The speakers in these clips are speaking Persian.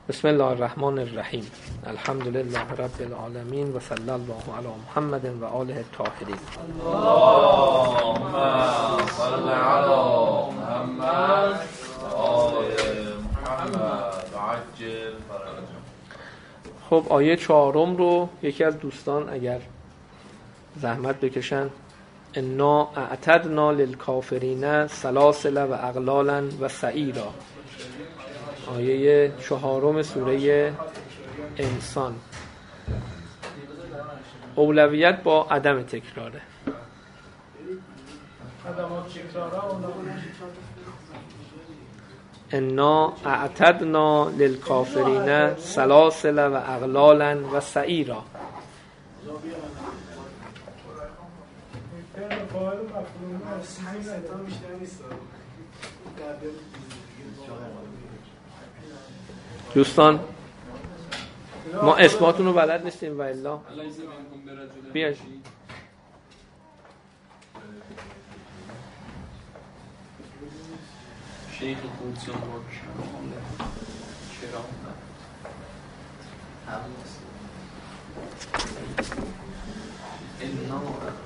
بسم الله الرحمن الرحیم. الحمد لله رب العالمین و صلی الله علی محمد و آله الطاهرین. اللهم صل علی محمد و آل محمد و عجل فرجهم. خب آیه 4 رو یکی از دوستان اگر زحمت بکشن. انا اعتدنا للکافرین سلاسل و اغلالا و سعیرا. آیه 4 سوره انسان. اولویت با عدم تکراره. انا اعتدنا للکافرین سلاسل و اغلالا و سعیرا. دوستان ما اسماتون رو بلد نیستیم و الا بیاید شیخ قدسیان با کمال کرامت انا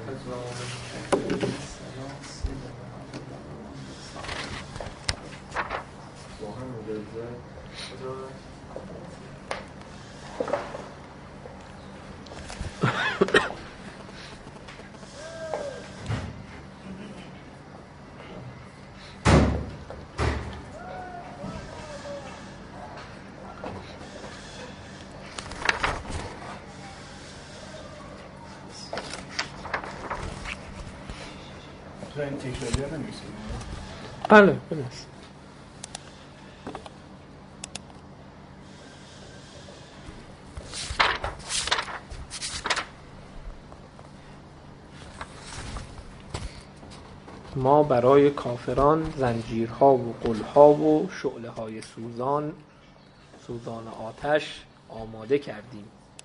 این تکراری ها نمیسیم. بله بنست. ما برای کافران زنجیرها و غلها و شعله‌های سوزان آتش آماده کردیم.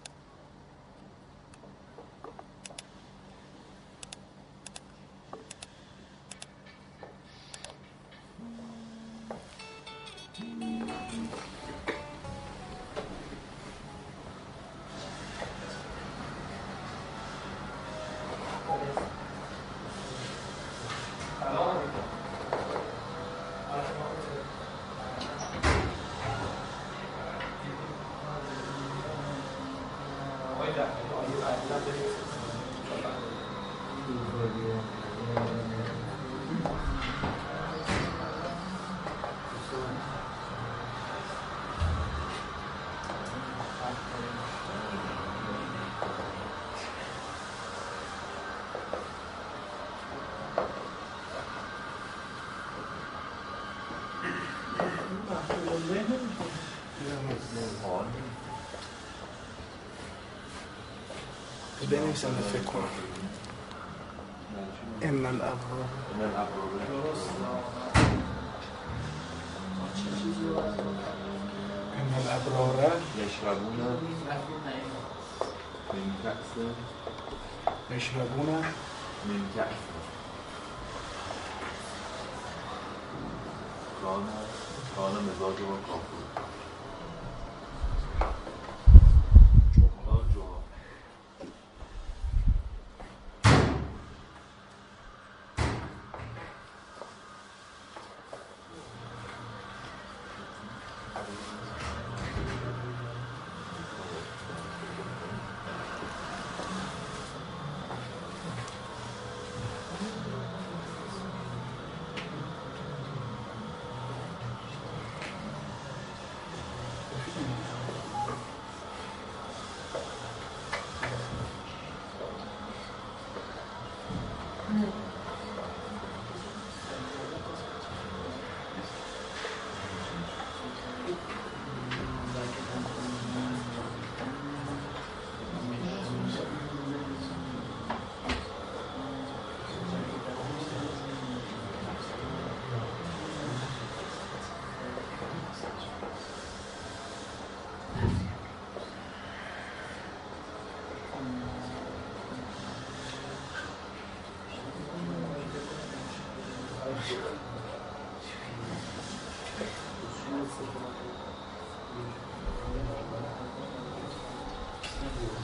بنویسم فکر کنم. ان الابرار یشربون من کأس کان مزاج و کافور.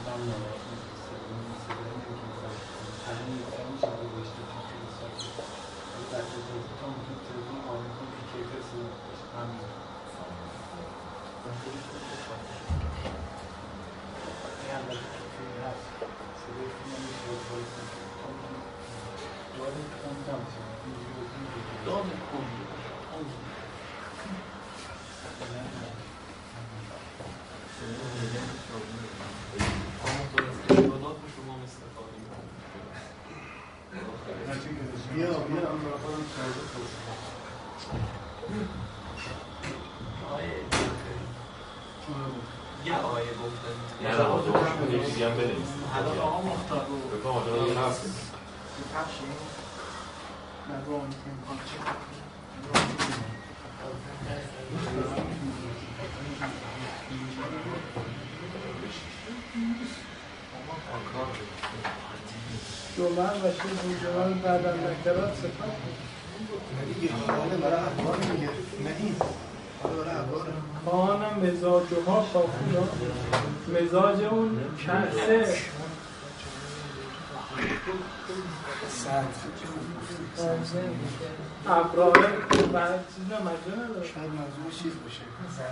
جمعه و شیخ جمعه بعد از نکرات صفت کان مزاجها کافونا مزاج اون کسه ابراره بعد چیز نمجه نداره شاید موضوع چیز باشه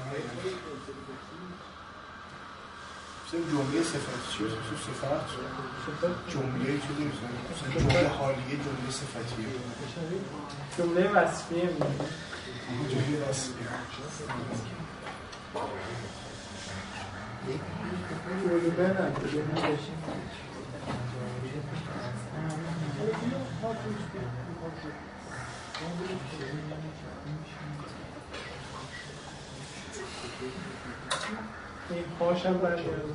مثلا جمله صفت چیه؟ صفت جمله چیزی مثلا جمله حالیه جمله صفتیه جمله وصفیه جمله وصفیه این پاشم برگردم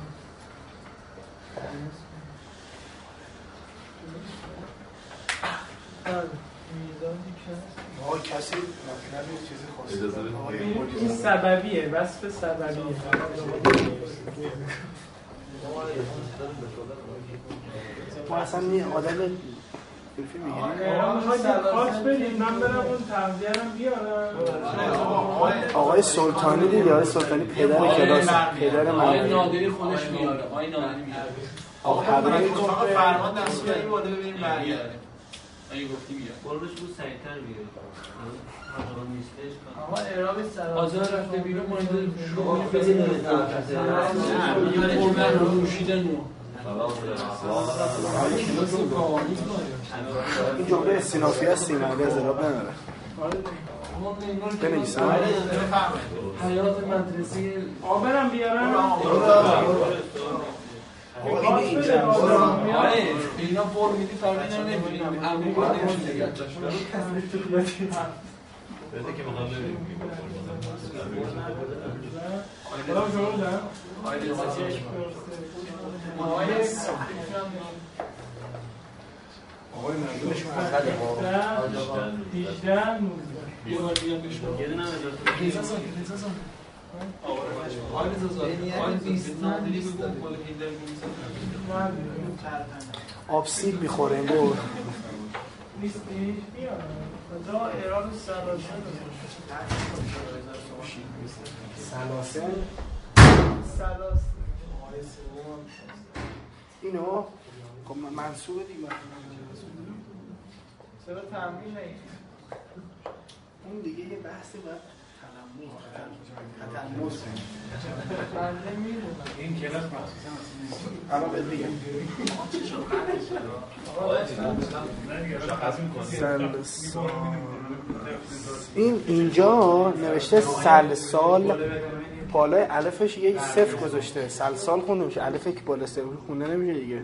آقا کسی مطلب چیزی خواسته این سببیه وصف سببیه ما اصلا این آدم خواهد بدیم من برم اون تغذیرم بیارم آقای سلطانی دیگه آقای سلطانی پدر کلاس پدر من آقای نادری خودش میاره آقای نادری میاره آقا همه آقا فرمان دستیاری باده ببینیم برگرده اگه گفتی میاره قربش بود سریع‌تر بیاره مقام نیستش آقا اعراب سلام آزار رفته بیرون مورد شما نه من روشیدن این جمله استینافی هست سیمانی از اعراب نداره بنویسم حیات مدرسه آبرم بیارم اینا فرم میدی فرمی نمیدیم امری باید نمیشه نگه بده که مقام ببینیم خدا شروع دارم آقای مردمش 18 آب سیب میخوره این بود نیستیش بیا کجا اعراب سلاسل اینو خب منصوبه دیگه چرا تنبیه نگید اون دیگه یه بحثی باید تلموز بنده میدونم این کلاس مخصوصا اما بهت بگم این اینجا نوشته سلسال بالای الفش یه صفر گذاشته سلسال خونده میشه الف که بالا صفر خونده نمیشه دیگه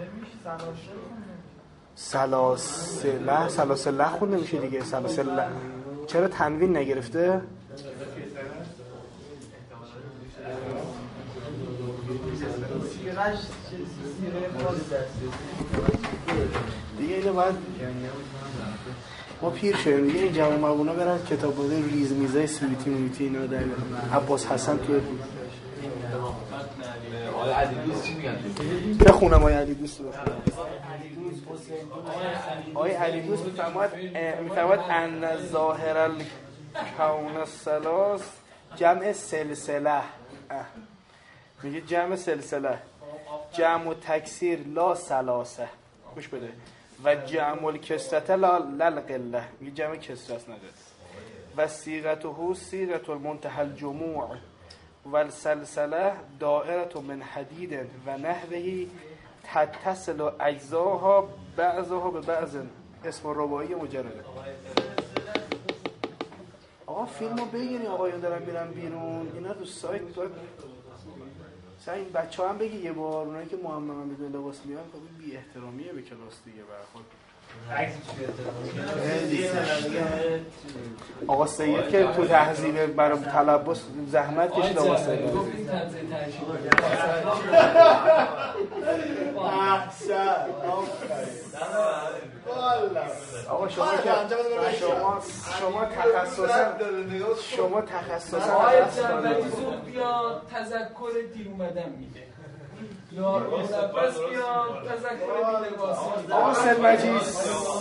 سلاسله خونده میشه دیگه سلاسله چرا تنوین نگرفته؟ دیگه اینو باید ما پیر شدیم دیگه این جمع مبونا برن کتاب بوده ریز میزه سویتی مویتی اینا در عباس حسن تو آقای علی دوست چی میگن؟ بخونم آقای علی دوست رو آقای علی دوست میفرماید ان ظاهر الکون الثلاث جمع سلسله میگه جمع سلسله، جمع و تکسیر لا ثلاثه، گوش بده، و جمع الکسرت لا للقله، میگه جمع کسرت نداره، و صیغته صیغه المنتهى الجموع و السلسله دائره من حدید و نحوه تتصل اجزاها بعضها به بعض. اسم رباعی مجرده. آقا فیلمو بگیرین، آقایون دارن میرن بیرون، اینا تو سایت باید مثلا این بچه‌ها هم بگی یه بار، اونایی که محمد بدون لباس میان خب بی احترامیه به کلاس دیگه برخورد. آقا سید که تو تهذیب برای تلبس زحمت کشید. آقا سید آقا شما تخصصا آقای جنبتی زود بیا تذکر دیر اومدن میده، یا ملبس بیا تذکر دیر لباسی. آقا سلمجیز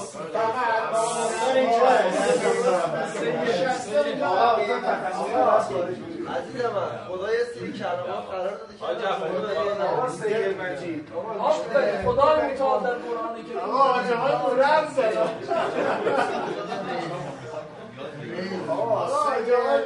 عزیز من خدا یه سری کلمات قرار داده که آقا سید مجید خدا متعال در قرآن کریم آقا جهان رمز داره. آقا سید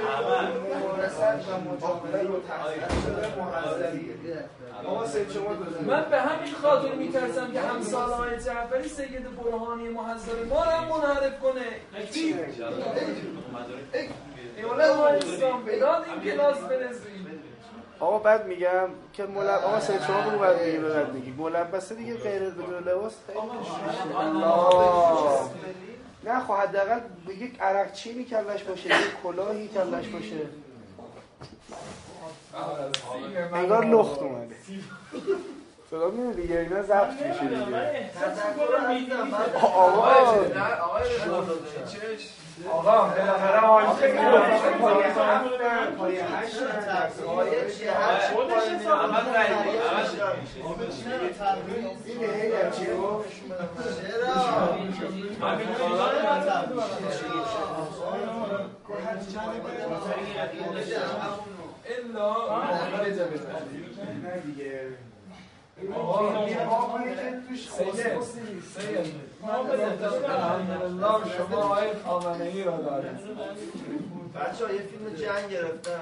من به همین خاطر میترسم که همسال آقای جعفری سید برهانی محضر ما رو هم منحرف کنه. ایولا اسلام بداد این کلاس برسیم. آقا بعد میگم که آقا سید شما بگو بعد میگی ملبسه دیگه غیر بدون لباس الله. نه خب حداقل یک عرق چینی کلش باشه، یک کلاهی کلش باشه، انگار لخت اومده. صدا میاد دیگه، اینا ضبط میشه دیگه. آقا بالاخره حال فکر پای 8 شما آقای خامنه‌ای را دارید. بچه‌ها یه فیلم جنگ گرفتم.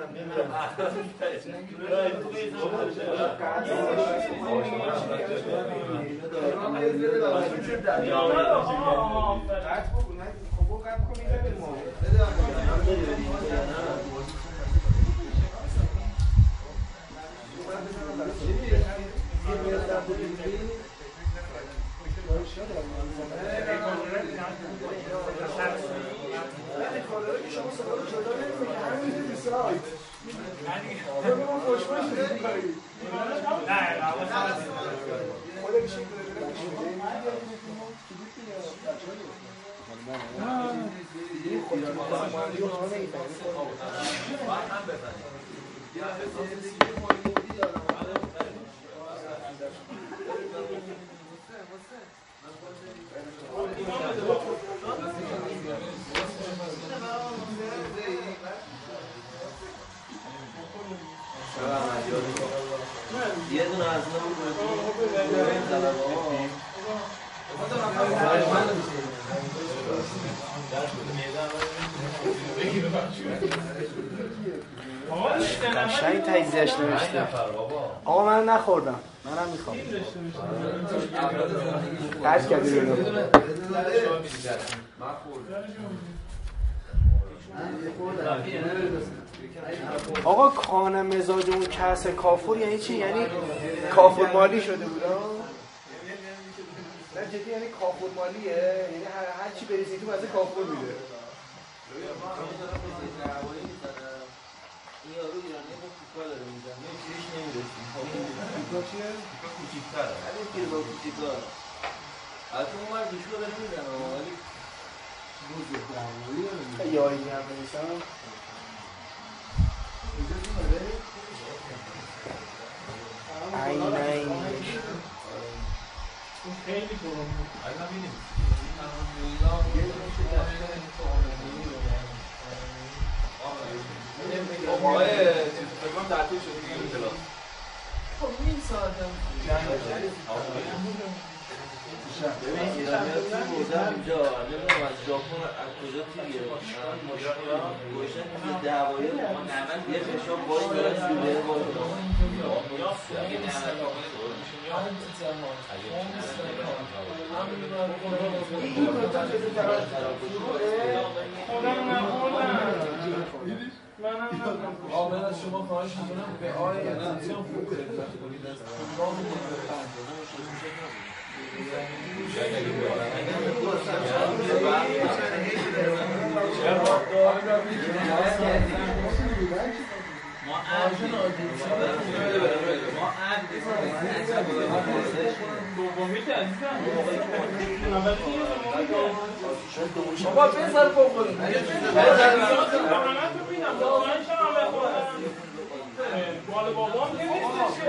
یه دونه از قشنگ تجزیهش نوشته. آقا من نخوردم، منم میخوام. قرض کردی بینو آقا کان مزاج اون کس کافور یعنی چی؟ یعنی کافور مالی شده بود؟ نه جدی یعنی کافور مالیه؟ یعنی هر چی بریزی تو مزه کافور میده. این یارو ایرانی با کوکا داره میزن چیش نمیرسیم. کوکا چیه؟ کوکا کوچیک‌تره. همین که با کوچیک‌تر. البته اون مرد دوشو داره میزنه ولی بزرگ یایی هم بنیسم این خیلی برون بود. الان ببینیم. هم تعطیل شدیم این کلاس. خب نیم ساعت هم ببین ایرانی ها توی بردن اینجا نمیدونم از ژاپن از کجا توی گرفتن مشکل ها گوشن توی دعوایی یه خشاب باید دارن شده باید آمد از شما خواهش میکنم به آقای اتنسیون خوب دقت کنید از راه بابا بذار بخوریم مال بابام که نیستش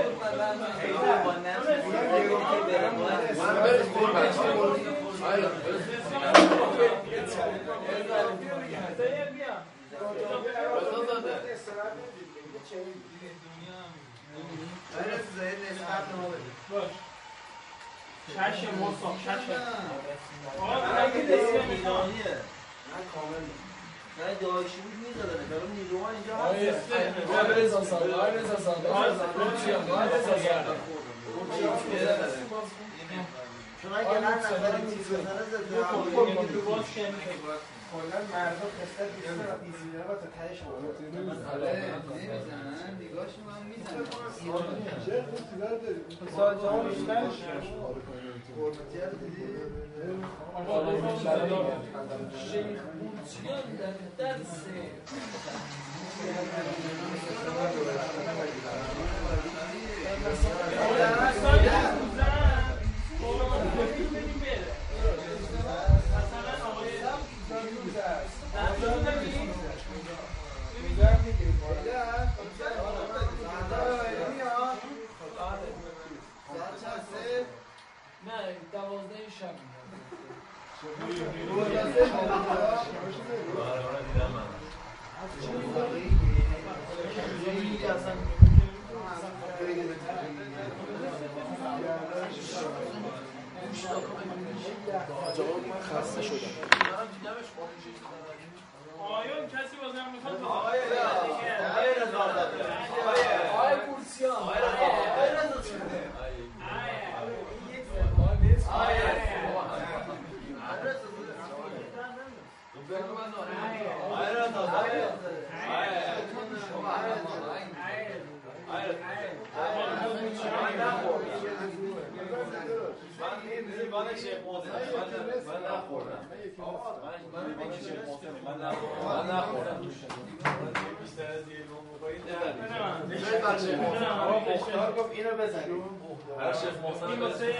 چشم مصاب چشم نه داشتی بود میزدنه برای نیروها اینجا هست آقای رضا ساده آقای رضا ساده چون اگه هر نفر میزدنه زده کلا مردم خسته بیشتر و ایزیده و تا تهش نمیزنن نگاهش من میزنن چه خوب سیگار داری؟ ساعت جوان بیشتر شیخ بورچیان در درس نه 12 شب خسته شدم آیون کسی بازم میخواد آقای بورسیان من شیخ محسن من نخوردم من شیخ محسن من نخوردم بیشتر از یه نوم بخورید مختار گفت اینو بزنیم برای شیخ محسن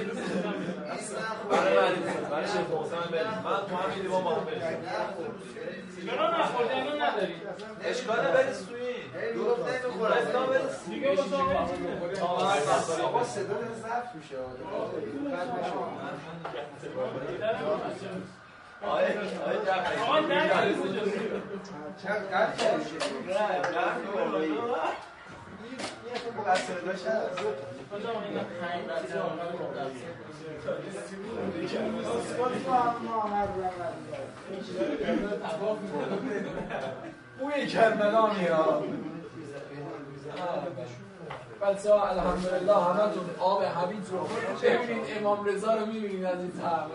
برای شیخ محسن بریم من تو همین دیوان با هم بریم چرا نخورده اینو نداری اشکاله برید سویی گفت نمیخورم دیگه بسا آقا صدا داره ضبط میشه آقای جعفری آقا نه چند قد کردی یه خود مقصر داشت هست اوی کرمنانی ها بچه ها الحمدلله همه تون آب حمید رو ببینید امام رضا رو میبینید از این طرف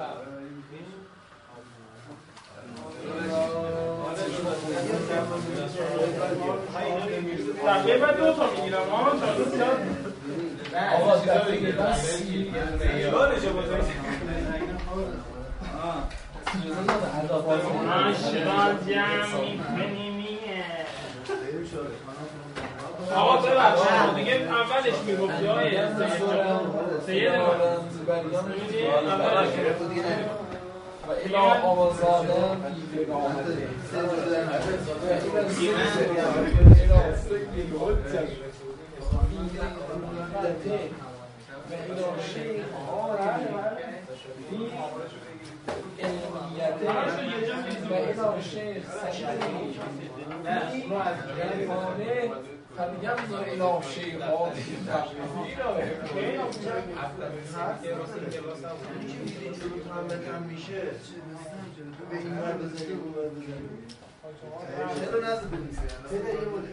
دقیقه بعد 2 تا میگیرم آقا دقیقه بعد 30 آقا ببخشید دیگه اولش میگفتی های سید و الا آوازادم بیده آمده و الا شیخ سعیدی و از جلفانه فلیمضر الی شیخات میشه به این ور بزنی اون ور بزنی چرا نزد بنویسه بده یه مدل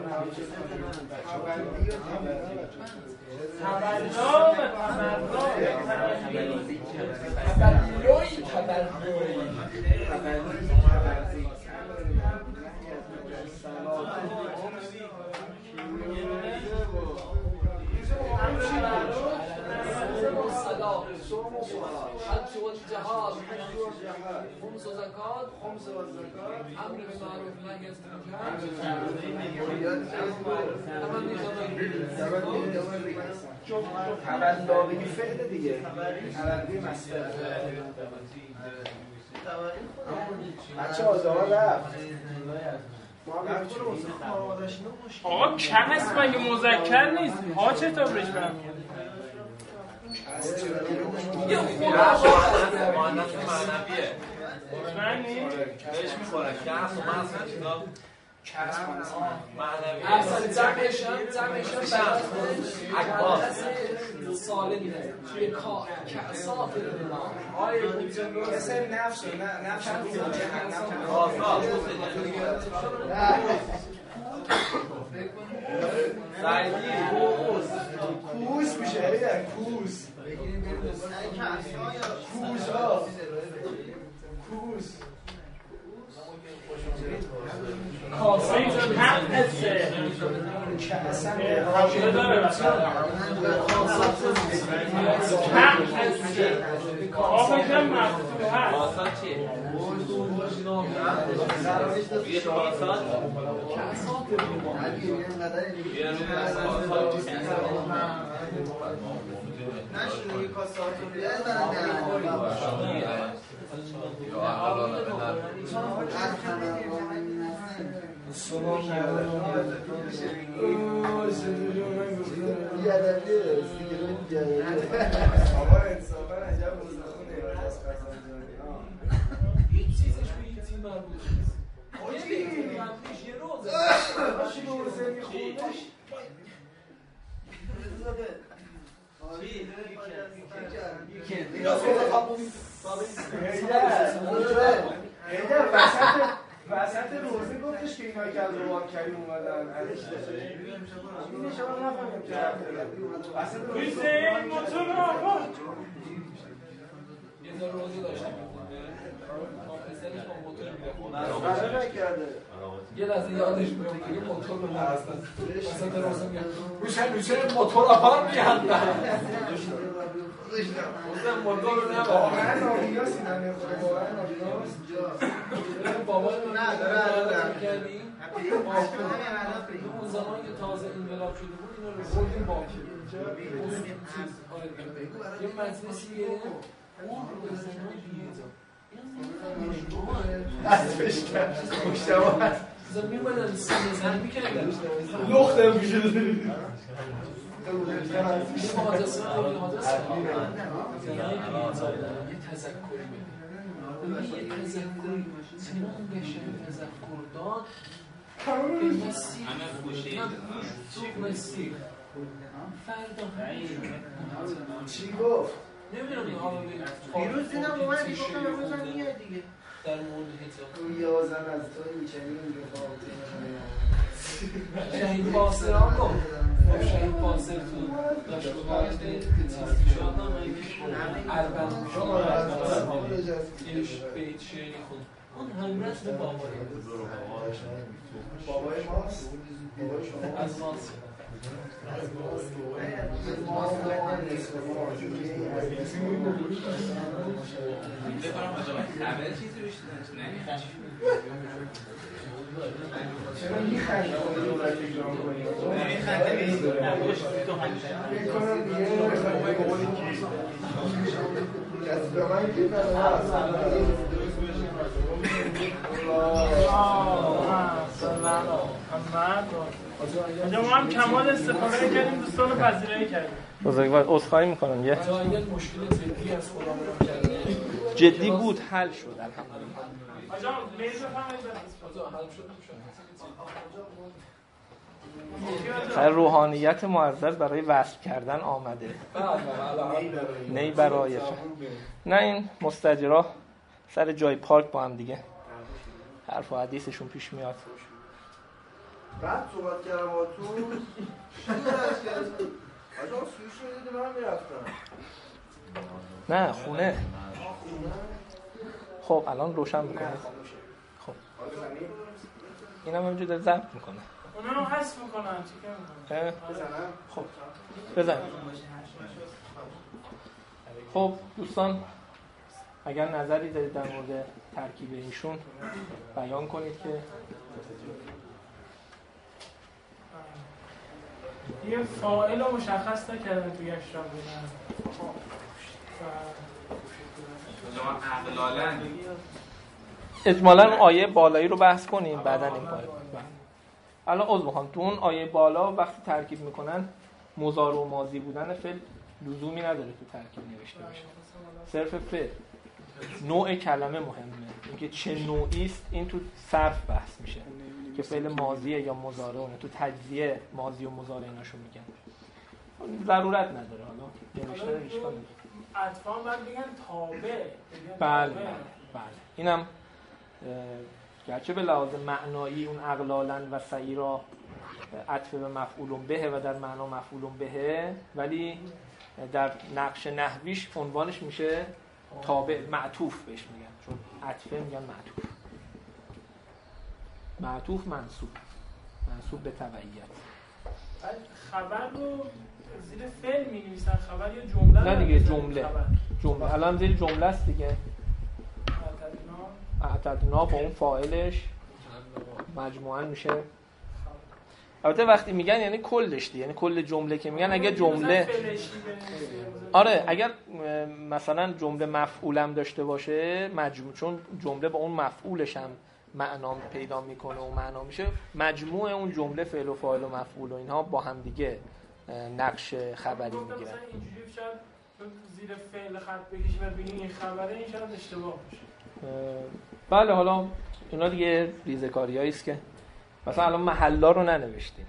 حج والجهاد خمس وزکات امر بالمعروف نهی از منکر تبلاغی فعل دیگه تبلاغی مصدر بچه آزاد رفت آقا که هست مگه مذکر نیست ها چطور بهش برمیاد یه خود مؤنث معنویه مطمئنی؟ بهش میخوره که هست و معنی چیزا معنویه اصلا جمعش اکبار سالمی توی کار کسافه کسر نفس نفس کوس میشه کوس کوس کاسه هم حسه حاشیه داره هم حسه آفه کم مربوط به هست آسان چیه؟ یه آسان نشونه کاساتون بیاد هیچ چیزش به این تیم مربوط نیست یه بیتیم قبلیش یه روزه وسط روزه گفتش که اینا که از روان کریم اومدن اینه شما نفهمیم که وسط روزه این موتور آقا یه دار روزه داشتیم پسرش با موتور نکرده یه لحظه یادش میاد که موتور رو نرستن وسط روزه میاد میشه موتور آپار میاد موتور رو نبا واقعا نابینا سینم میخوره واقعا نابینا بابا نه داره کردی اون زمان که تازه انقلاب شده بود اینا رو بردیم باکی یه مجلسی گرفت اون رو زمان دستش کرد مشتبه هست زمین بدن سینه زن میکردن لختم میشه یه حادثه یه تذکری بده یه تذکری سنان بشن تذکر داد که مسیح مسیح فردا چی گفت؟ نمیدونم این حالا دیروز دیدم اومدی گفتم امروز هم میاد دیگه در مورد حجاب اون یازن از تو میچنی شهید باصر هم گفت شهید باصر تو داشت بگاهش چیزی شد اربن یه بیت شعری خود اون همرس به بابایی بابای ماست؟ از ماست چرا میخنده اون رو باید تکرار کنی؟ میکنم دیگه کسی به من که ما هم کمال استفاده کردیم دوستان رو پذیرایی کردیم بزرگوار عذرخواهی میکنم یه مشکل جدی از خودم رو کردیم جدی بود حل شد الحمدلله آجا میز بفرمایید حل شد خیر روحانیت معزز برای وصل کردن آمده. نی برای نه این مستاجرها سر جای پارک با هم دیگه حرف و حدیثشون پیش میاد. بعد صحبت کردم با تو آجا سویش رو دیدی من میرفتم نه خونه. خب الان روشن میکنه. خب این هم همینجور داره ضبط میکنه. اونا رو حذف میکنن چیکار میکنن؟ خب بزنیم. خب دوستان اگر نظری دارید در مورد ترکیب ایشون بیان کنید که یه فاعل رو مشخص نکردن توی اشراق بودن اجمالاً آیه بالایی رو بحث کنیم بعداً این پایین. الان عذر میخوام تو اون آیه بالا وقتی ترکیب میکنن مضارع و ماضی بودن فعل لزومی نداره تو ترکیب نوشته بشه. صرف فعل نوع کلمه مهمه، اینکه چه نوعی است این تو صرف بحث میشه که فعل ماضیه یا مضارعه. تو تجزیه ماضی و مضارع ایناشو میگن، ضرورت نداره حالا نوشته اشکال نداره. اطفال باید بگن تابع. بله اینم گرچه به لحاظ معنایی اون اغلالاً و سعیرا عطف به مفعول به و در معنا مفعول به، ولی در نقش نحویش عنوانش میشه تابع، معطوف بهش میگن، چون عطفه میگن معطوف منصوب به تبعیت. خبر رو زیر فعل می‌نویسن، خبر یا جمله؟ نه دیگه جمله الان زیر جمله است دیگه. اعتدنا با اون فاعلش مجموعاً میشه. البته وقتی میگن یعنی کلش دیگه، یعنی کل جمله که میگن اگه جمله آره اگر مثلا جمله مفعولم داشته باشه چون جمله با اون مفعولش هم معنا پیدا میکنه و معنا میشه، مجموع اون جمله فعل و فاعل و مفعول و اینها با هم دیگه نقش خبری میگیرن. مثلا اینجوری شاید زیر فعل خط بکشی و بگی این خبره، این شاید اشتباه باشه. بله حالا اینا دیگه ریزه‌کاریایی است که مثلا الان محلا رو ننوشتیم.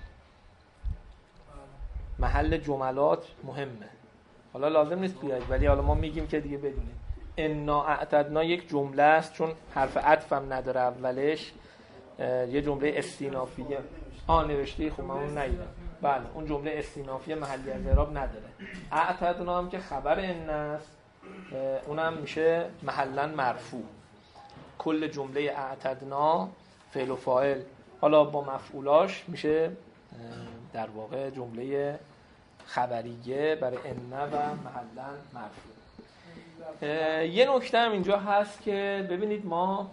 محل جملات مهمه، حالا لازم نیست بیاید ولی حالا ما میگیم که دیگه بدونید. انا اعتدنا یک جمله است چون حرف عطف هم نداره اولش، یه جمله استینافیه نوشتی. خب من اون ندیدم. بله اون جمله استینافیه محلی از اعراب نداره. اعتدنا هم که خبر ان است، اونم میشه محلاً مرفوع. کل جمله اعتدنا فعل و فاعل حالا با مفعولاش میشه در واقع جمله خبریه برای ان و محلاً مرفوع. یه نکته هم اینجا هست که ببینید ما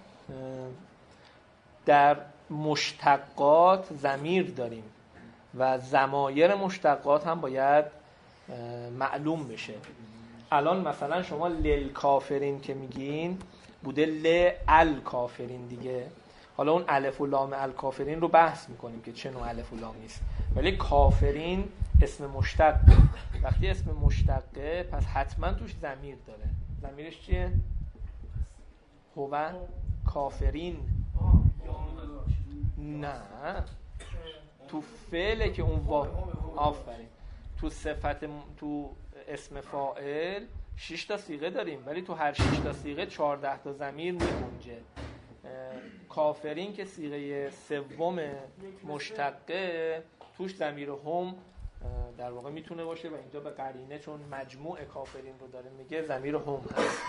در مشتقات ضمیر داریم و ضمایر مشتقات هم باید معلوم بشه. الان مثلا شما للکافرین که میگین بوده للکافرین دیگه. حالا اون الف و لام الکافرین رو بحث میکنیم که چه نوع الف و لامی است، ولی کافرین اسم مشتق. وقتی اسم مشتقه پس حتما توش ضمیر داره. ضمیرش چیه؟ هو کافرین. نه تو فعله که اون آفرین. تو صفت تو اسم فاعل 6 تا صیغه داریم، ولی تو هر 6 تا صیغه 14 تا ضمیر میگنجه. کافرین که صیغه سوم مشتقه توش ضمیر هم در واقع میتونه باشه و اینجا به قرینه چون مجموع کافرین رو داره میگه ضمیر هم هست.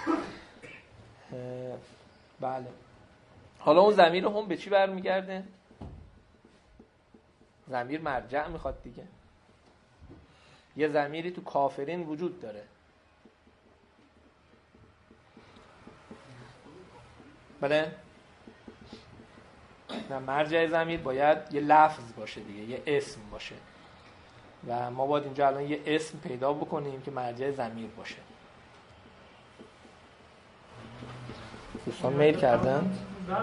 بله حالا اون ضمیر هم به چی برمیگرده؟ ضمیر مرجع میخواد دیگه. یه ضمیری تو کافرین وجود داره. بله نه، مرجع ضمیر باید یه لفظ باشه دیگه، یه اسم باشه و ما باید اینجا الان یه اسم پیدا بکنیم که مرجع ضمیر باشه. دوستان میل کردن؟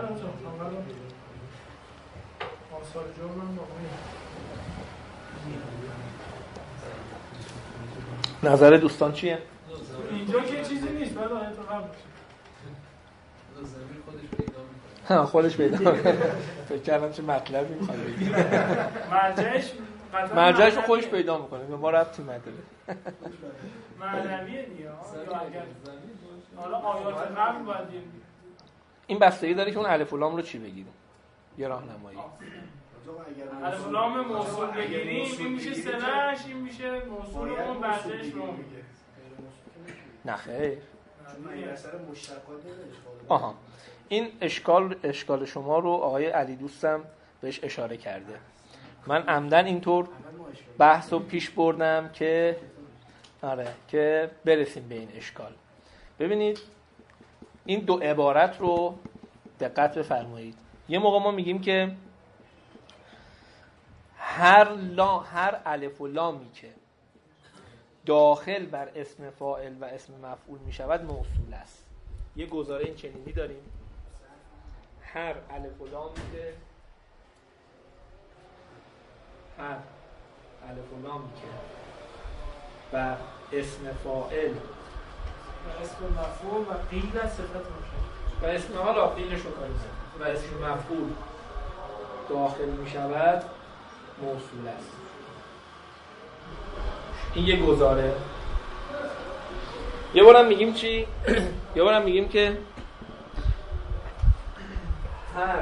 نظر دوستان چیه؟ اینجا که چیزی نیست، بعد آیت رو قبل خودش پیدا میکنه. فکر کردم چه مطلبی می‌خوای بگی. مرجعش رو خودش پیدا می‌کنه، به ما ربطی نداره. معنویه دیگه. یا اگر حالا آیات قبل باید این بستگی داره که اون الف و لام رو چی بگیریم. یه راهنمایی. الف و لام موصول بگیریم این میشه صله‌اش، این میشه موصول اون مرجعش رو میگه. نه خیر. چون این اثر مشتقات آها. این اشکال شما رو آقای علی دوستم بهش اشاره کرده. من عمدن اینطور بحث رو پیش بردم که که برسیم به این اشکال. ببینید این دو عبارت رو دقت بفرمایید. یه موقع ما میگیم که هر الف و لامی که داخل بر اسم فاعل و اسم مفعول می شود موصول است. یه گزاره این چنینی داریم، هر الف و لامی که بر اسم فاعل و اسم مفعول و قیل صفت باشه و اسم حالا قیلش رو کاری و اسم مفعول داخل می شود موصول است. این یه گزاره. یه بارم میگیم چی؟ یه بارم میگیم که هر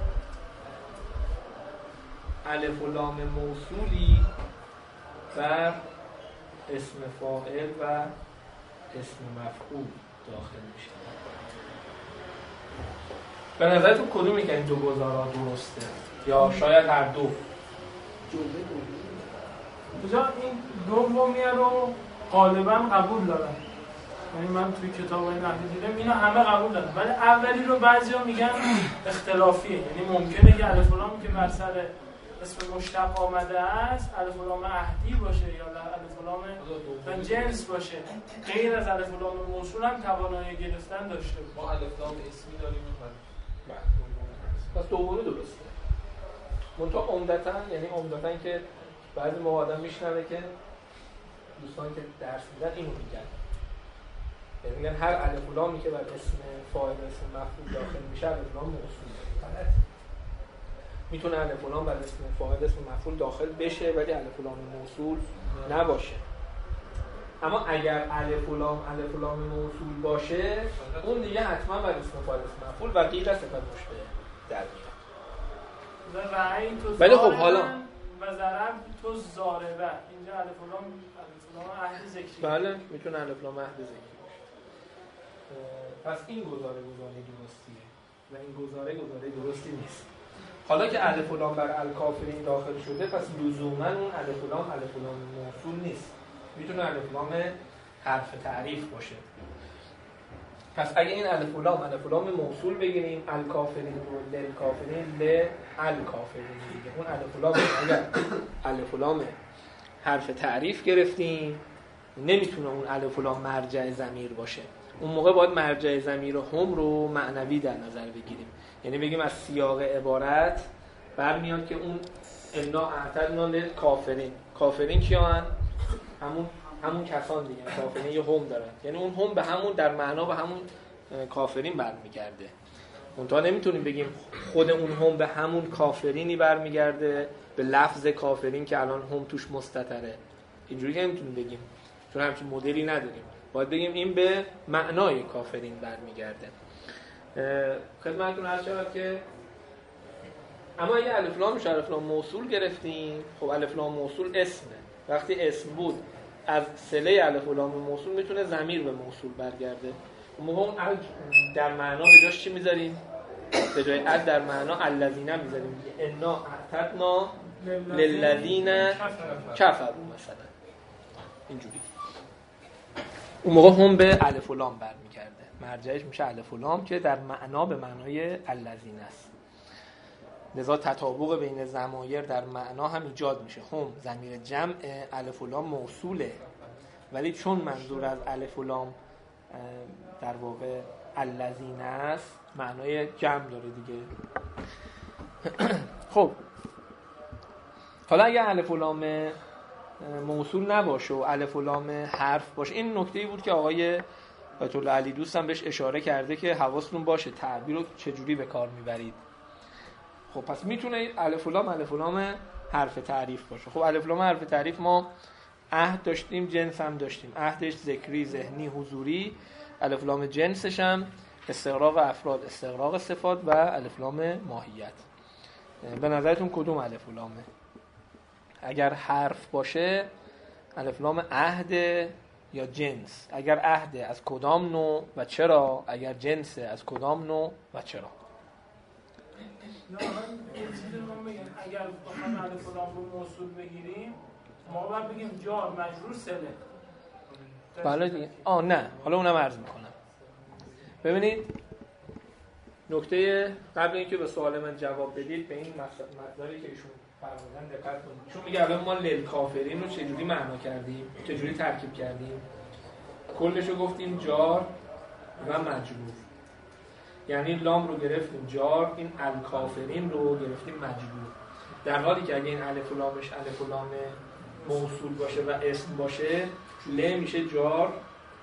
الف و لام موصولی بر اسم فاعل و اسم مفعول داخل میشه. به نظرتون کدومی که این دو گزارا درسته؟ یا شاید هر دو؟ کجا این دومیه رو غالبا قبول دارن، یعنی من توی کتابای نحوی دیدم اینا همه قبول دارن، ولی اولی رو بعضیا میگن اختلافیه، یعنی ممکنه که الف و لامی که بر سر اسم مشتق آمده است الف و لام عهدی باشه یا الف و لام جنس باشه، غیر از الف و لام موصول هم توانایی گرفتن داشته باشه. ما الف لام اسمی داریم پس دومی درسته. منتها عمدتاً که بعضی موقع آدم میشنوه که دوستان که درس میدن اینو میگن، یعنی میگن هر الف و لامی که بر اسم فاعل و اسم مفعول داخل میشه الف و لام موصوله. غلط. میتونه الف و لام بر اسم فاعل اسم مفعول داخل بشه ولی الف و لام موصول نباشه. اما اگر الف و لام موصول باشه اون دیگه حتما بر اسم فاعل اسم مفعول و غیر صفت مشبه در میاد. ولی خب حالا و ضرب تو ضاربه اینجا الف و لام عهد ذکری. بله میتونه الف لام عهد ذکری باشه. پس این گزاره درستیه و این گزاره درستی نیست. حالا که الف و لام بر الکافرین داخل شده پس لزوما اون الف و لام موصول نیست، میتونه الف و لام حرف تعریف باشه. پس اگه این الف و لام موصول بگیریم الکافرین رو للکافرین للکافرین دیگه اون الف و لام اگر الف و لام حرف تعریف گرفتیم نمیتونه اون الف و لام مرجع ضمیر باشه. اون موقع باید مرجع ضمیر هم رو معنوی در نظر بگیریم، یعنی بگیم از سیاق عبارت برمیاد که اون انا اعتدنا للکافرین، کافرین کیان؟ همون کسان دیگه، کافرین یه هم دارن، یعنی اون هم به همون در معنا به همون کافرین برمیگرده. منتها نمیتونیم بگیم خود اون هم به همون کافرینی برمیگرده به لفظ کافرین که الان هم توش مستتره، اینجوری که نمیتونیم بگیم چون همچین مدلی نداریم. باید بگیم این به معنای کافرین برمیگرده. خدمتتون عرض شود که اما اگه الف لام موصول گرفتیم، خب الف لام موصول اسمه، وقتی اسم بود از صله الف لام موصول میتونه ضمیر به موصول برگرده. اون موقع اون در معنا به جاش چی میذاریم؟ به جای ال در معنا الذین میذاریم، انا اعتدنا للذین کفروا مثلا، اینجوری. اون موقع هم به الف و لام برمیگرده، مرجعش میشه الف و لام که در معنا به معنای الذین است. لذا تطابق بین ضمایر در معنا هم ایجاد میشه. هم ضمیر جمع، الف و لام موصوله، ولی چون منظور از الف و لام در واقع الذین است معنای جمع داره دیگه. خب حالا اگه الف و لام موصول نباشه و الف و لام حرف باشه، این نکته‌ای بود که آقای آیت الله علی دوست هم بهش اشاره کرده که حواستون باشه تعبیر رو چجوری به کار میبرید. خب پس میتونه الف و لام حرف تعریف باشه. خب الف لام حرف تعریف ما عهد داشتیم، جنس هم داشتیم. عهدش ذکری، ذهنی، حضوری. الف لام جنسش هم استغراق افراد، استغراق صفات و الف لام ماهیت. به نظرتون کدوم الف و لامه؟ اگر حرف باشه الف لام عهد یا جنس؟ اگر عهد از کدام نوع و چرا؟ اگر جنس از کدام نوع و چرا؟ نه من یه چیزی رو بگم، اگر بخوایم الف و لام رو موصول بگیریم ما باید بگیم جار مجرور سله. بله دیگه. نه حالا اونم عرض میکنم. ببینید نکته قبل اینکه به سوال من جواب بدید به این مطلبی که ایشون فرمودن دقت کنید. چون میگه الان ما للکافرین رو چجوری معنا کردیم، چجوری ترکیب کردیم؟ کلش رو گفتیم جار و مجرور، یعنی لام رو گرفتیم جار، این الکافرین رو گرفتیم مجرور. در حالی که اگه این الف و لامش الف و لام موصول باشه و اسم باشه، ل میشه جار،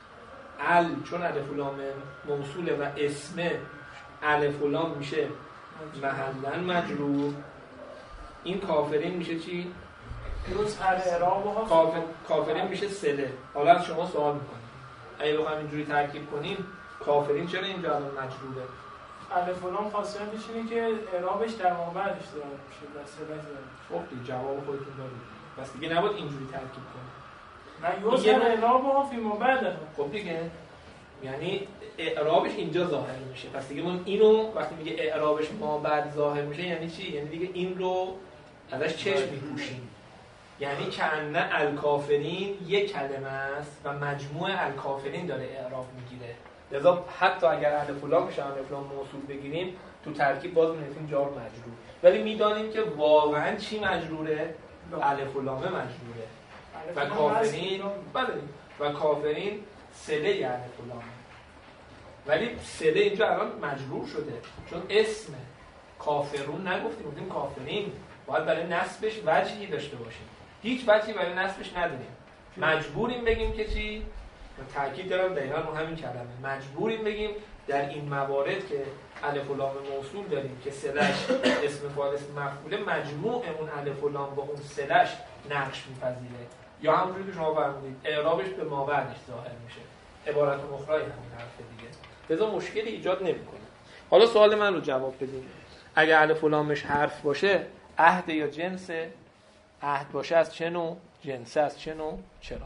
چون الف و لام موصوله و اسم الف و لام میشه محلاً مجرور. این کافرین میشه چی؟ درست هر اعراب کافرین میشه سله. حالا از شما سوال میکنیم اگه بخوایم اینجوری ترکیب کنیم کافرین چرا اینجا الان مجروره؟ الف و لام خاصیتش اینه که اعرابش در مابعدش ظاهر میشه، در سلش ظاهر میشه. خب دیگه جواب خودتون دارید، بس دیگه نباید اینجوری ترکیب کنیم. نه یوسر اعرابها فی مابعده. خب دیگه یعنی اعرابش اینجا ظاهر میشه، پس دیگه من اینو وقتی میگه اعرابش ما بعد ظاهر میشه یعنی چی؟ یعنی دیگه این رو ازش چشم میپوشیم. یعنی کأن الکافرین یک کلمه است و مجموع الکافرین داره اعراب میگیره. لذا حتی اگر الف و لام بشه الف لام موصول بگیریم تو ترکیب باز می‌نویسیم جار مجرور، ولی میدانیم که واقعا چی مجروره؟ الف و لام مجروره و کافرین و کافرین سله الف و لامه. ولی سله اینجا الان مجرور شده چون اسم کافرون نگفتیم، گفتیم کافرین. باید برای نصبش وجهی داشته باشیم، هیچ وجهی برای نصبش نداریم. مجبوریم بگیم که چی؟ من تاکید دارم دقیقاً رو همین کلمه، مجبوریم بگیم در این موارد که الف و لام موصول داریم که سلش اسم فاعل اسم مفعول، مجموع اون الف و لام با اون سلش نقش می‌پذیره، یا همونجوری که شما فرمودید اعرابش به مابعدش ظاهر میشه. عبارت مخرای همین حرف دیگه، لذا مشکلی ایجاد نمی‌کنه. حالا سوال من رو جواب بدید. اگه الف و لامش حرف باشه عهد یا جنس؟ عهد باشه از چه نوع؟ جنس از چه نوع؟ چرا؟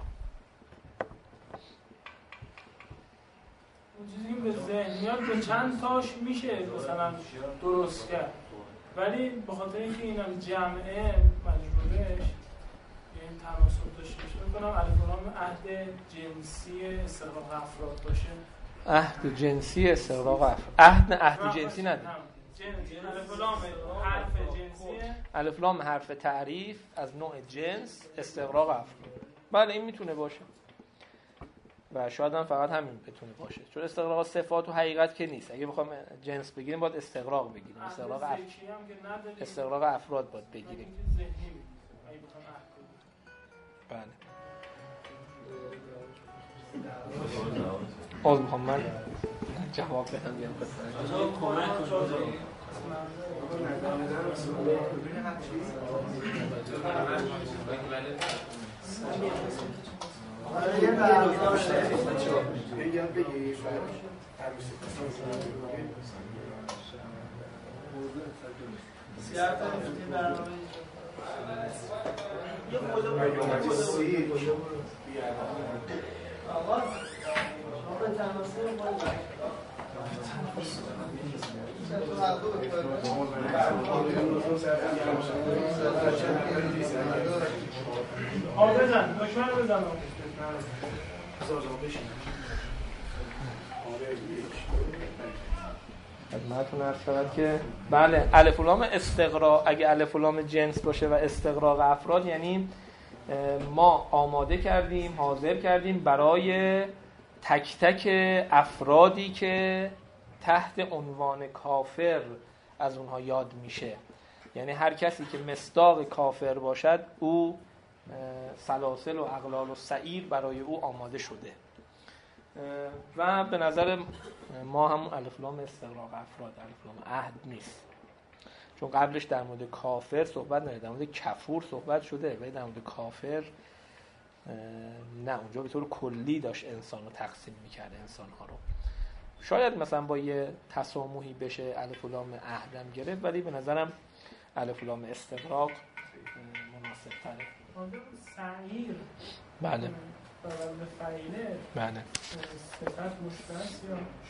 اون چیزی که به ذهن میاد به چند تاش میشه مثلا درست کرد، ولی به خاطر اینکه اینم جمعه مجرورش یعنی تناسب داشته باشه میکنم الف و لام عهد جنسی استغراق افراد باشه. عهد جنسی استغراق افراد. عهد جنسی نداره. الف و لام حرف جنسیه، الف لام حرف تعریف از نوع جنس استغراق افراد. بله این میتونه باشه و شاید هم فقط همین بتونه باشه، چون استغراق صفات و حقیقت که نیست. اگه بخوام جنس بگیریم باید استغراق بگیریم، استغراق افراد باید بگیریم. بله آز میخوام من جواب بدم بیام بزن دشمن بزن خدمتتون عرض شود که بله الف و لام استغراق، اگه الف و لام جنس باشه و استغراق افراد یعنی ما آماده کردیم، حاضر کردیم برای تک تک افرادی که تحت عنوان کافر از اونها یاد میشه، یعنی هر کسی که مصداق کافر باشد او سلاسل و اغلال و سعیر برای او آماده شده و به نظر ما همون الف لام استغراق افراد، الف لام عهد نیست. چون قبلش در مورد کافر صحبت نشده، در مورد کفور صحبت شده، ولی در مورد کافر نه، اونجا به طور کلی داشت انسان رو تقسیم میکرد، انسان‌ها رو. شاید مثلا با یه تسامحی بشه الف و لام عهدم گرفت، ولی به نظرم الف و لام استغراق مناسب تره. سعیر بله به فعیله بله. صفت مشترک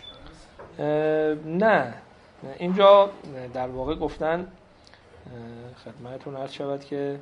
یا نه، اینجا در واقع گفتن خدمتتون عرض شود که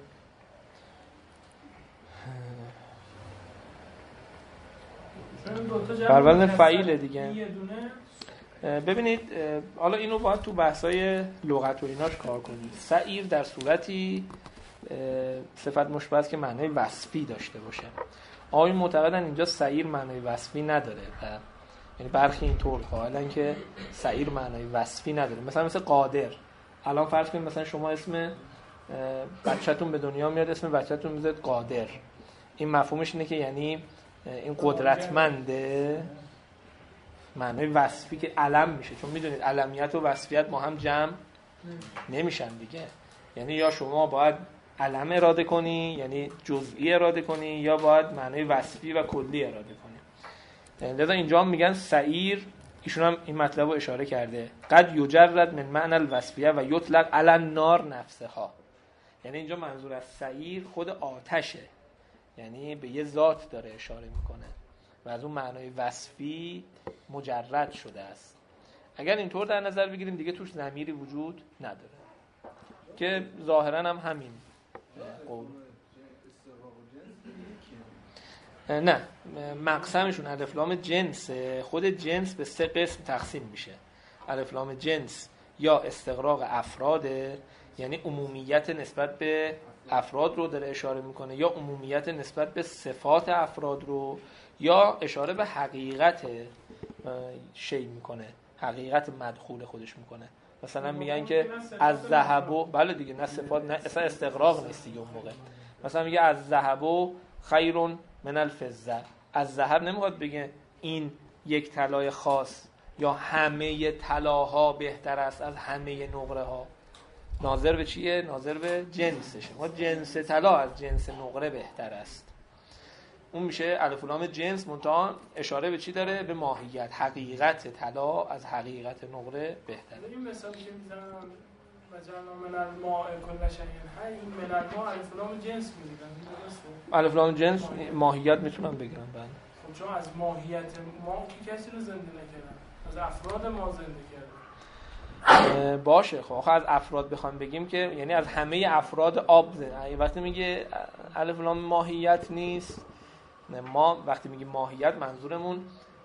بر وزن فعیله دیگه. ببینید حالا اینو باید تو بحثای لغت و ایناش کار کنید. سعیر در صورتی صفت مشبه است که معنای وصفی داشته باشه. آقایون معتقدن اینجا سعیر معنای وصفی نداره و یعنی برخی اینطور قائلن که سعیر معنای وصفی نداره. مثل قادر. الان فرض کنید مثلا شما اسم بچه‌تون به دنیا میاد، اسم بچه‌تون میذارید قادر. این مفهومش اینه که یعنی این قدرتمنده، معنای وصفی که علم میشه، چون میدونید علمیت و وصفیت ما هم جمع نمیشن دیگه. یعنی یا شما باید علم اراده کنی یعنی جزئی اراده کنی، یا باید معنای وصفی و کلی اراده کنی. لذا اینجا میگن سعیر، ایشون هم این مطلب رو اشاره کرده، قد یجرد من معنی الوصفیه و یطلق علی النار نفسها. یعنی اینجا منظور از سعیر خود آتشه، یعنی به یه ذات داره اشاره میکنه و از اون معنای وصفی مجرد شده است. اگر اینطور در نظر بگیریم دیگه توش ضمیری وجود نداره، که ظاهرا هم همین قول. نه، مقسمشون الف لام جنس، خود جنس به 3 قسم تقسیم میشه. الف لام جنس یا استغراق افراده، یعنی عمومیت نسبت به افراد رو داره اشاره میکنه، یا عمومیت نسبت به صفات افراد رو، یا اشاره به حقیقت شی میکنه، حقیقت مدخول خودش میکنه. مثلا میگن که از ذهب، بله دیگه، نه صفات، نه اصلا استغراق نیست دیگه اون موقع. مثلا میگه از ذهب خیر من الفضه. از ذهب نمیخواد بگه این یک طلای خاص یا همه طلاها بهتر است از همه نقره ها. ناظر به چیه؟ ناظر به جنسشه. ما جنس طلا از جنس نقره بهتر است. اون میشه الف و لام جنس، منتها اشاره به چی داره؟ به ماهیت. حقیقت طلا از حقیقت نقره بهتره. این مثالی که میزنن مثلا من الماء کل شیء حی، این من الماء الف و لام جنس میگن. الف و لام جنس ماهیت میتونن بگیرن. بله. خب چون از ماهیت ما که کسی رو زنده نکردن، از افراد ما زنده کردن. باشه. خب آخه از افراد بخوام بگیم که یعنی از همه افراد آب زنده. وقتی میگه الف و لام ماهیت نیست، ما وقتی میگیم ماهیت منظورمون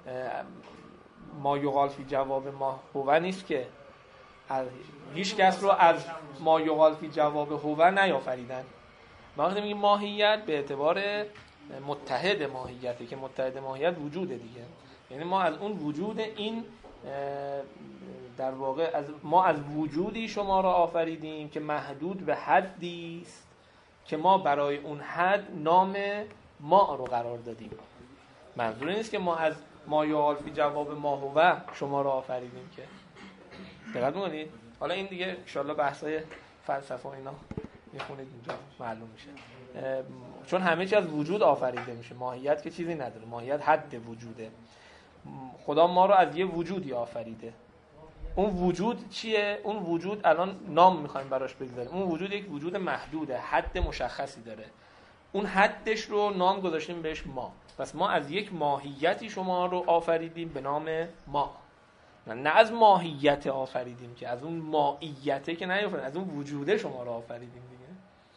ما یقال فی جواب ما هو نیست که هیچ کس رو از ما یقال فی جواب هو نیافریدن. وقتی میگیم ماهیت به اعتبار متحد ماهیته که متحد ماهیت وجوده دیگه. یعنی ما از اون وجود این در واقع ما از وجودی شما را آفریدیم که محدود به حدی است که ما برای اون حد نام ما رو قرار دادیم. منظور نیست که ما از ما یقال فی جواب ما هو شما را آفریدیم که. دقت می‌کنید؟ حالا این دیگه ان شاءالله بحث‌های فلسفه و اینا میخونید اینجا معلوم میشه. چون همه چی از وجود آفریده میشه. ماهیت که چیزی نداره. ماهیت حد وجوده. خدا ما رو از یه وجودی آفریده. اون وجود چیه؟ اون وجود الان نام میخوایم براش بگذاریم. اون وجود یک وجود محدوده، حد مشخصی داره. اون حدش رو نام گذاشتیم بهش ما. پس ما از یک ماهیتی شما رو آفریدیم به نام ما. نه از ماهیت آفریدیم که، از اون ماهیته که نیافریدیم، از اون وجوده شما رو آفریدیم دیگه.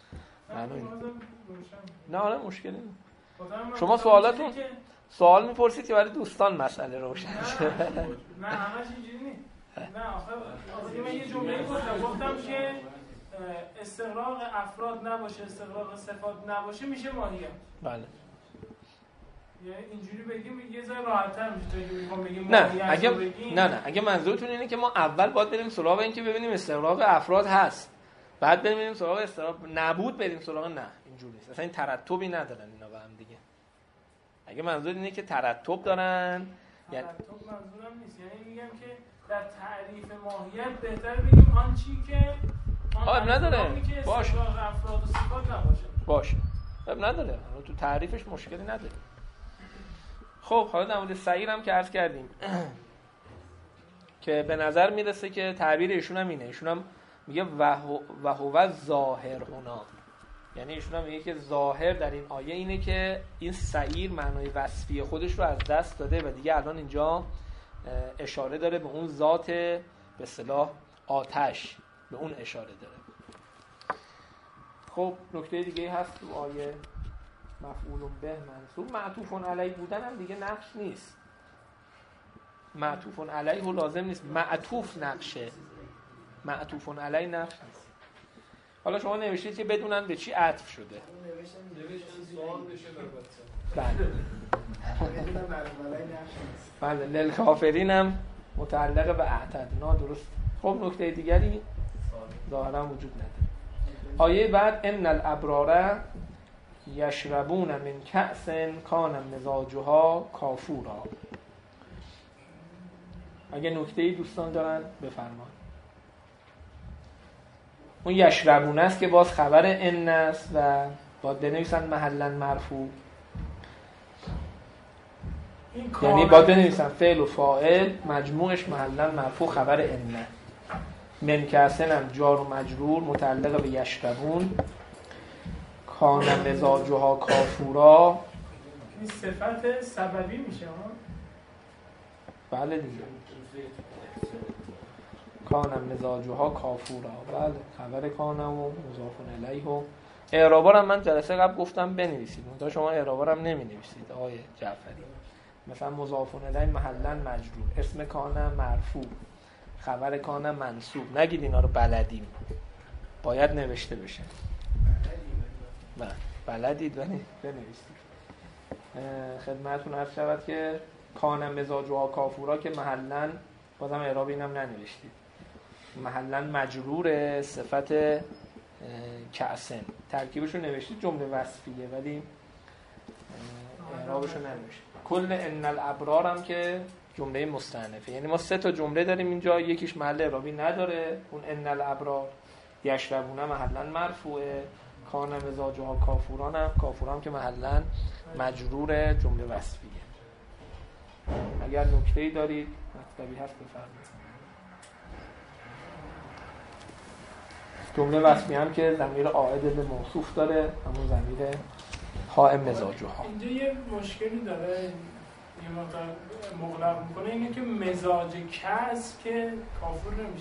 نه حالا مشکلی نیست. شما سوال میپرسید که برای دوستان مسئله روشن شه. نه همش اینجوری نیست. نه آخه من یه جمله گفتم که استغراق افراد نباشه، استغراق صفات نباشه، میشه ماهیت. بله. یعنی اینجوری بگیم یه ذره راحت‌تر میشه تا اینکه بگیم نه اگه منظورتون اینه که ما اول باید بریم سراغ این که ببینیم استغراق افراد هست، بعد بریم سراغ استغراق نبود بریم سراغ، نه اینجوری نیست. اصلا این ترتبی ندارن اینا با هم دیگه. اگه منظور اینه که ترتب دارن، یعنی ترتب منظورم نیست. یعنی میگم که در تعریف ماهیت بهتر بگیم آن چی که اب نداره باشه افراد و صفات نباشه باشه اب نداره تو تعریفش مشکلی نداره. خب حالا در مورد سعیر هم که عرض کردیم که به نظر میرسه که تعبیر ایشون هم اینه، ایشون هم میگه و هو ظاهر هنا، یعنی ایشون هم میگه که ظاهر در این آیه اینه که این سعیر معنای وصفی خودش رو از دست داده و دیگه الان اینجا اشاره داره به اون ذات به اصطلاح آتش، به اون اشاره داره. خب نکته دیگه هست تو آیه مفعول به منصوب، معطوف علیه بودن هم دیگه نقش نیست، معطوف علیه و لازم نیست، معطوف نقشه، معطوف علیه نقش نیست. حالا شما نوشتید که بدونن به چی عطف شده. بله للکافرین هم متعلق به اعتدنا، درست. خب نکته دیگری ظاهرا وجود نداره. آیه بعد ان الابرار یشربون من کأس کان مزاجها کافورا. اگه نکته‌ای دوستان دارن بفرمایید. اون یشربون است که باز خبر ان است و باید بنویسن محلا مرفوع، یعنی باید بنویسن فعل و فاعل مجموعش محلا مرفوع خبر ان. من کأسن هم جار و مجرور متعلق به یشربون، کان مزاجها کافورا. این صفت سببی میشه ها؟ بله دیگه، کان مزاجها کافورا، بله خبر کان و مضاف الیه. و اعرابا هم من جلسه قبل گفتم بنویسید، منتها شما اعرابا هم نمی‌نویسید آقای جعفری. مثلا مضاف الیه محلا مجرور، اسم کان مرفوع، خبر کان منصوب، نگید اینا رو بلدیم، باید نوشته بشه. بلدید ولی بنویسید. خدمتتون عرض شود که کان مزاجها کافورا که محلا، بازم اعراب اینم ننوشتید، محلا مجرور صفت کأسن، ترکیبش رو نوشتید جمله وصفیه ولی اعرابش رو ننوشتید. کل ان الابرار هم که جمله مستأنفه، یعنی ما 3 تا جمله داریم اینجا، یکیش محل اعرابی نداره، اون ان الابرار، یشربون محلا مرفوعه، کان مزاجها کافوران که محلا مجرور جمله وصفیه. اگر نکته‌ای دارید مطلبی هست بفرمایید. جمله وصفی هم که ضمیر عائد به موصوف داره، همون ضمیر ها مزاجها. اینجا یه مشکلی داره، یه مقدار مغلق میکنه، اینه که مزاج کس که کافور نمیشه.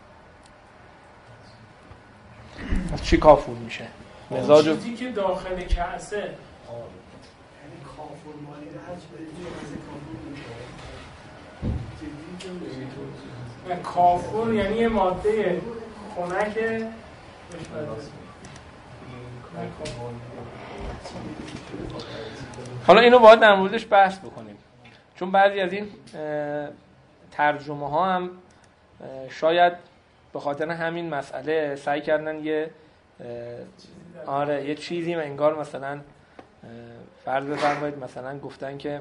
از چی کافور میشه؟ مزاج چیزی که داخل کسه. یعنی کافور مالی هر چی به کافور یعنی یه ماده خنک حالا اینو باید در موردش بحث بکنیم، چون بعضی از این ترجمه ها هم شاید به خاطر همین مسئله سعی کردن یه یه چیزی انگار مثلا فرض بفرمایید مثلا گفتن که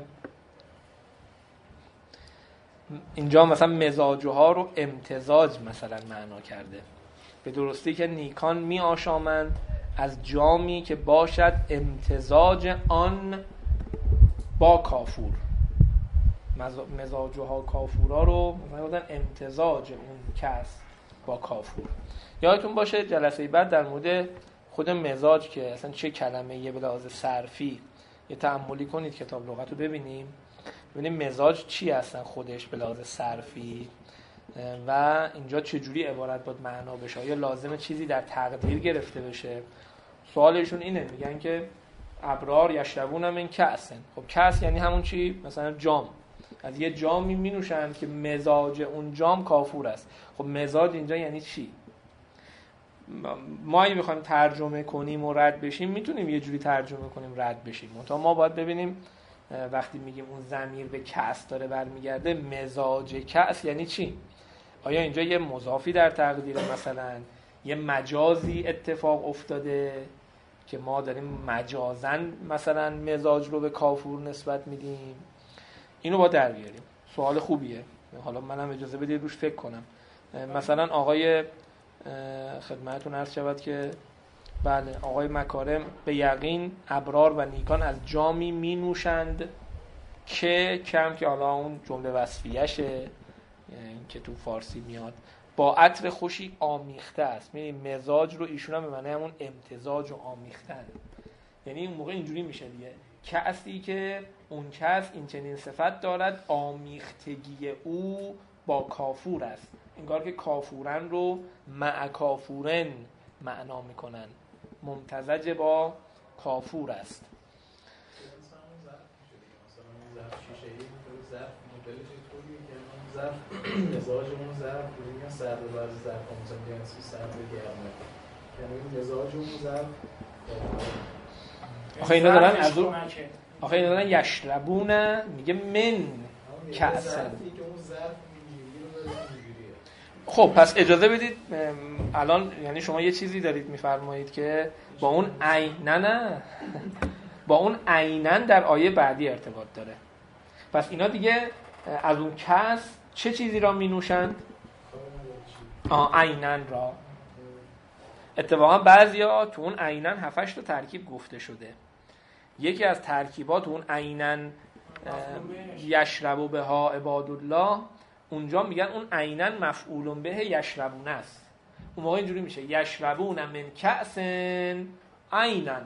اینجا مثلا مزاجها رو امتزاج مثلا معنا کرده، به درستی که نیکان می آشامند از جامی که باشد امتزاج آن با کافور. مزاجها کافورا رو مثلا گفتن امتزاج اون کس با کافور. یادتون باشه جلسه بعد در مورد خود مزاج که اصلا چه کلمه‌ایه به لحاظ صرفی یه تأملی کنید، کتاب لغت رو ببینیم مزاج چی هستن خودش به لحاظ صرفی و اینجا چجوری عبارت باید معنا بشه، آیا لازمه چیزی در تقدیر گرفته بشه. سوالشون اینه، میگن که ابرار یشربون من کأسن. خب کأس یعنی همون چی؟ مثلا جام، از یه جامی می نوشن که مزاج اون جام کافور است. خب مزاج اینجا یعنی چی؟ ما اگه بخوایم ترجمه کنیم و رد بشیم میتونیم یه جوری ترجمه کنیم رد بشیم، منتها ما باید ببینیم وقتی میگیم اون ضمیر به کأس داره برمیگرده، مزاج کأس یعنی چی؟ آیا اینجا یه مضافی در تقدیر، مثلا یه مجازی اتفاق افتاده که ما داریم مجازن مثلا مزاج رو به کافور نسبت میدیم؟ اینو با در بیاریم. سوال خوبیه، حالا منم اجازه بدید روش فکر کنم. مثلا آقای خدمتتون عرض شود که بله آقای مکارم به یقین ابرار و نیکان از جامی می نوشند که کم که حالا اون جمله وصفیه‌شه که تو فارسی میاد با عطر خوشی آمیخته است. یعنی مزاج رو ایشون هم به معنی همون امتزاج و آمیختن، یعنی اون موقع اینجوری میشه دیگه کسی که اون کس این چنین صفت دارد آمیختگی او با کافور است. انگار که کافورن رو مع کافورن معنا میکنن، ممتزج با کافور است. مزاج اون ظرف میگن سرد و برد ظرف مثلا جنسی سرد و گرمه، یعنی مزاج اون ظرف آخه اینا دارن از اون آخه اینا دارن یشربون میگه من کأسن. خب پس اجازه بدید الان یعنی شما یه چیزی دارید میفرمایید که با اون نه با اون عینن در آیه بعدی ارتباط داره. پس اینا دیگه از اون کس چه چیزی را می نوشند؟ عینن را. اتفاقا بعضیا تو اون عینن 7-8 تا ترکیب گفته شده. یکی از ترکیبات اون عینن یشربو بها عباد الله، اونجا میگن اون عینن مفعول به یشربون است. اون موقع اینجوری میشه یشربون من کأسن عینن.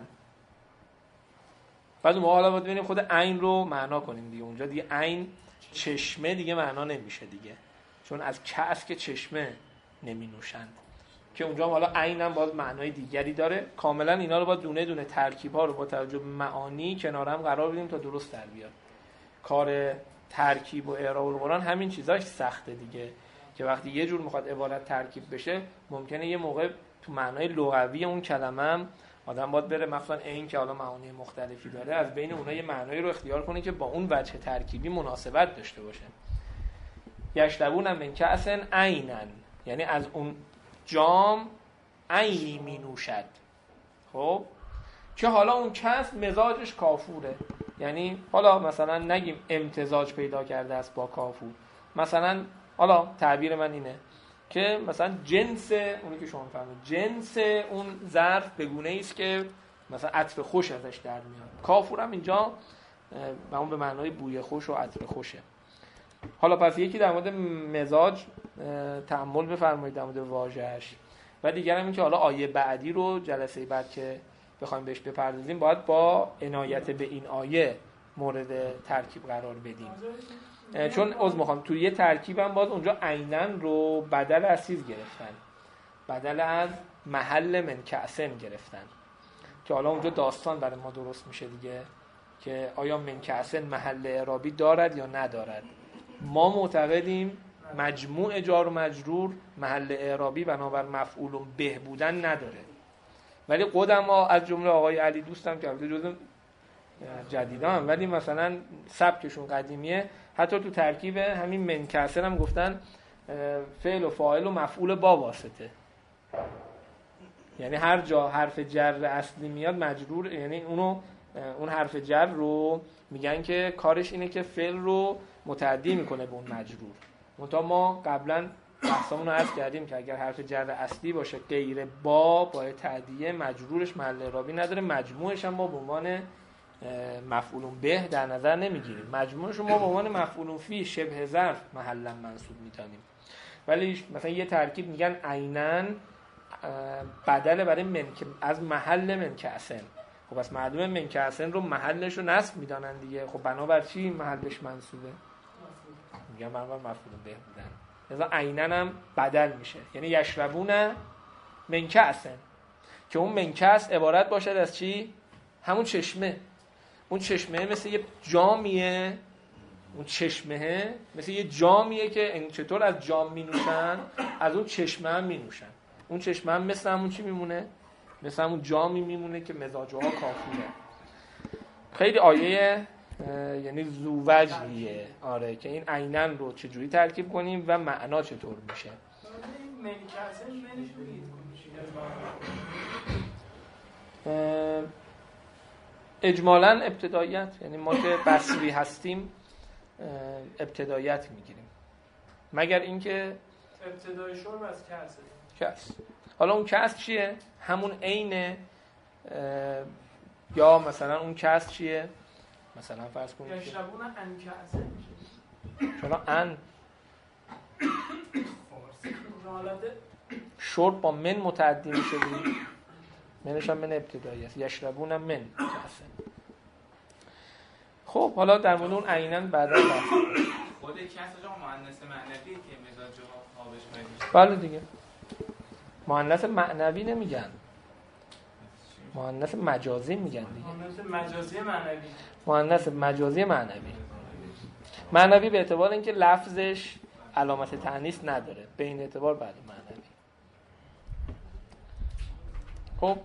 بعد اون موقع حالا باید ببینیم خود عین رو معنا کنیم دیگه. اونجا دیگه عین چشمه دیگه معنا نمیشه دیگه، چون از کأس که چشمه نمی نوشند، که اونجا حالا عین هم باز معنای دیگری داره. کاملا اینا رو با دونه دونه ترکیب ها رو با توجه به معانی کنار هم قرار بدیم تا درست در بیاد. کار ترکیب و اعراب القرآن همین چیزاش سخته دیگه، که وقتی یه جور میخواد عبارت ترکیب بشه ممکنه یه موقع تو معنای لغوی اون کلمه هم آدم باید بره، مثلا این که حالا معانی مختلفی داره از بین اونها یه معنایی رو اختیار کنه که با اون وجه ترکیبی مناسبت داشته باشه. یشربون من کأسن عینن، یعنی از اون جام عینی می نوشد. خب که حالا اون کس مزاجش کافوره، یعنی حالا مثلا نگیم امتزاج پیدا کرده است با کافور، مثلا حالا تعبیر من اینه که مثلا جنس اونی که شما فهمید جنس اون ظرف به گونه‌ای است که مثلا عطر خوش ازش در میاد. کافور هم اینجا به اون به معنای بوی خوش و عطر خوشه. حالا پس یکی در مورد مزاج تأمل بفرمایید در مورد واژه‌اش، و دیگر هم این که حالا آیه بعدی رو جلسه بعد که بخوایم بهش بپردازیم باید با عنایت به این آیه مورد ترکیب قرار بدیم، چون میخوام توی یه ترکیبم باز اونجا عینن رو بدل از چیز گرفتن، بدل از محل من کأسن گرفتن، که حالا اونجا داستان برای ما درست میشه دیگه که آیا من کأسن محل اعرابی دارد یا ندارد. ما معتقدیم مجموع جار و مجرور محل اعرابی بنابر مفعول به بودن نداره، ولی قدما از جمله آقای علی دوستم که البته جزء جدیدان ولی مثلا سبکشون قدیمیه، حتی تو ترکیب همین من کسر هم گفتن فعل و فاعل و مفعول با واسطه، یعنی هر جا حرف جر اصلی میاد مجرور، یعنی اون حرف جر رو میگن که کارش اینه که فعل رو متعدی میکنه به اون مجرور. منتها ما قبلا بحثمون رو عرض کردیم که اگر حرف جر اصلی باشه غیر با تعدیه مجرورش محل اعرابی نداره، مجموعش هم ما به عنوان مفعول به در نظر نمیگیریم، مجموعش رو ما به عنوان مفعول فی شبه ظرف محلا منصوب میدانیم. ولی مثلا یه ترکیب میگن عینن بدل برای من از محل من کأسن. خب پس معلومه من کأسن رو محلش رو نصب میدانن دیگه، خب بنابر چی محلش منصوبه؟ میگن بنابر مفعول به بودن، لذا عینن هم بدل میشه، یعنی یشربون من کأسن، که اون من کأس عبارت باشد از چی؟ همون چشمه. اون چشمه مثل یه جامیه، اون چشمه مثل یه جامیه که چطور از جام می نوشن از اون چشمه هم می نوشن. اون چشمه هم مثل همون چی میمونه؟ مثل همون جامی میمونه که مزاجها کافوره. خیلی آیه یعنی زووجهیه، آره، که این عینن رو چجوری ترکیب کنیم و معنا چطور میشه. اجمالاً ابتدایت، یعنی ما که بصری هستیم ابتدایت میگیریم، مگر اینکه ابتدای شرب از کأسه. کس. حالا اون کس چیه؟ همون عینه یا مثلا اون کس چیه؟ مثلا فرض کنید یشربون ان کأسا چرا ان حالت شرب با من متعدی میشه دیگه. منش هم من ابتدایی است. یشربون من کأسا. خب حالا در مورد اون عیناً بعدا بحث خود کس جا مؤنث معنوی که مزاجها خوابش میشه. بله دیگه. مؤنث معنوی نمیگن، مؤنث مجازی میگن دیگه. مؤنث مجازی معنوی. مؤنث مجازی معنوی. معنوی به اعتبار اینکه لفظش علامت تأنیث نداره، به این اعتبار بعد معنوی. خب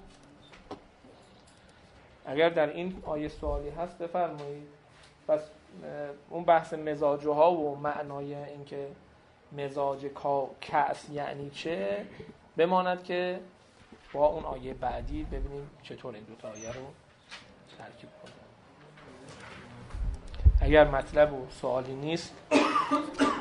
اگر در این آیه سوالی هست بفرمایید. پس اون بحث مزاجها و معنای اینکه مزاج کأس یعنی چه بماند که با اون آیه بعدی ببینیم چطور این دو تا آیه رو ترکیب کنیم. اگر مطلب و سوالی نیست